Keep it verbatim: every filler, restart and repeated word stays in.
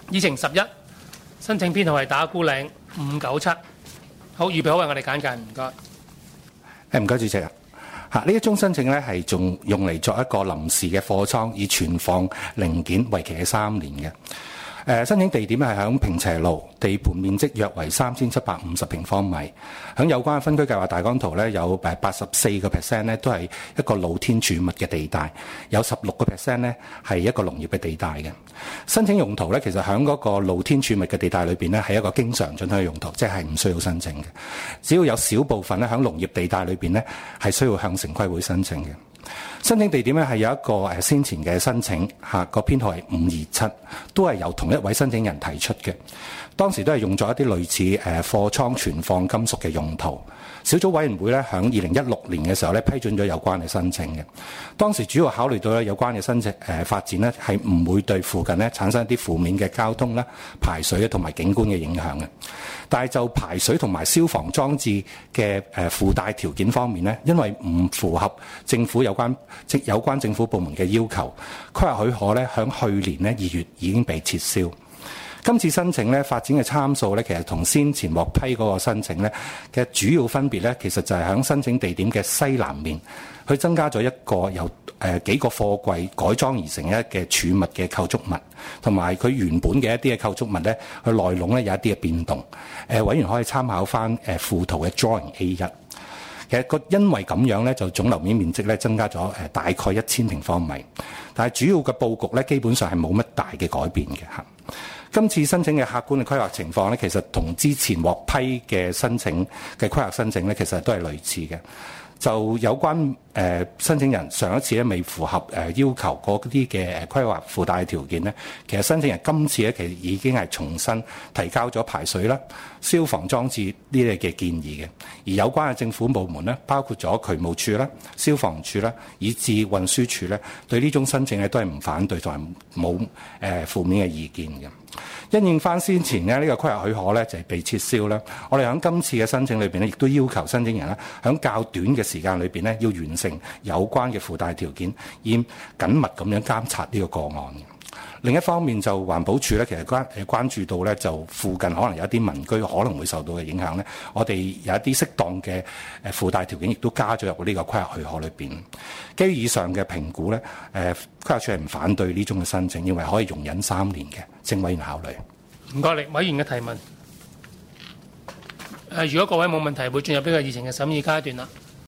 議程十一，申請編號係打鼓嶺五九七。好，預備好為我哋簡介，唔該。 誒，唔該，主席啊。嚇，呢一宗申請咧係仲用嚟作一個臨時嘅貨倉，以存放零件，為期係三年嘅。誒，申請地點係響平斜路，地盤面積約為三千七百五十平方米。響有關分區計劃大綱圖咧，有誒八十四個 percent 咧都係一個露天儲物嘅地帶，有十六個 percent 咧係一個農業嘅地帶嘅。申請用途咧，其實響嗰個露天儲物嘅地帶裏邊咧係一個經常准許嘅用途，即係唔需要申請嘅。只要有少部分咧響農業地帶裏邊咧係需要向城規會申請嘅。申請地點咧係有一個誒先前嘅申請嚇，個編號係五二七，都係由同一位申請人提出嘅。當時都係用作一啲類似誒貨倉存放金屬嘅用途。小組委員會咧響二零一六年嘅時候咧批准咗有關嘅申請嘅。當時主要考慮到咧有關嘅申請誒發展咧係唔會對附近咧產生一啲負面嘅交通啦、排水同埋景觀嘅影響嘅。但係就排水同埋消防裝置嘅誒附帶條件方面咧，因為唔符合政府有關即有關政府部門嘅要求，規劃許可咧響去年咧二月已經被撤銷。今次申請咧發展嘅參數咧，其實同先前獲批嗰個申請咧嘅主要分別咧，其實就係響申請地點嘅西南面，佢增加咗一個由誒幾個貨櫃改裝而成一嘅儲物嘅構築物，同埋佢原本嘅一啲嘅構築物咧，佢內籠咧有一啲嘅變動。誒委員可以參考翻誒附圖嘅 Drawing A 一。其實個因為咁樣咧，就總樓面面積咧增加咗誒大概一千平方米，但係主要嘅佈局咧基本上係冇乜大嘅改變嘅嚇。今次申請嘅客觀嘅規劃情況咧，其實同之前獲批嘅申請嘅規劃申請咧，其實都係類似嘅。就有關誒、呃、申請人上一次咧未符合誒、呃、要求嗰啲嘅規劃附帶條件咧，其實申請人今次咧其實已經係重新提交咗排水啦、消防裝置呢啲嘅建議嘅。而有關嘅政府部門咧，包括咗渠務處啦、消防處啦，以至運輸處咧，對呢種申請咧都係唔反對同埋冇誒負面嘅意見嘅。因應翻先前咧呢個規劃許可咧就係被撤銷啦，我哋喺今次嘅申請裏邊咧，亦都要求申請人咧喺較短嘅時間裏邊咧要完成有關嘅附帶條件，以緊密咁樣監察呢個個案。另一方面就環保署咧，其實關誒關注到咧就附近可能有一啲民居可能會受到嘅影響咧，我哋有一啲適當嘅誒附帶條件，亦都加咗入呢個規劃許可裏邊。基於以上嘅評估咧，誒規劃署係唔反對呢種嘅申請，認為可以容忍三年嘅，請委員考慮。 唔該，你委員嘅提問。誒，如果各位冇問題，會進入呢個議程嘅審議階段啦。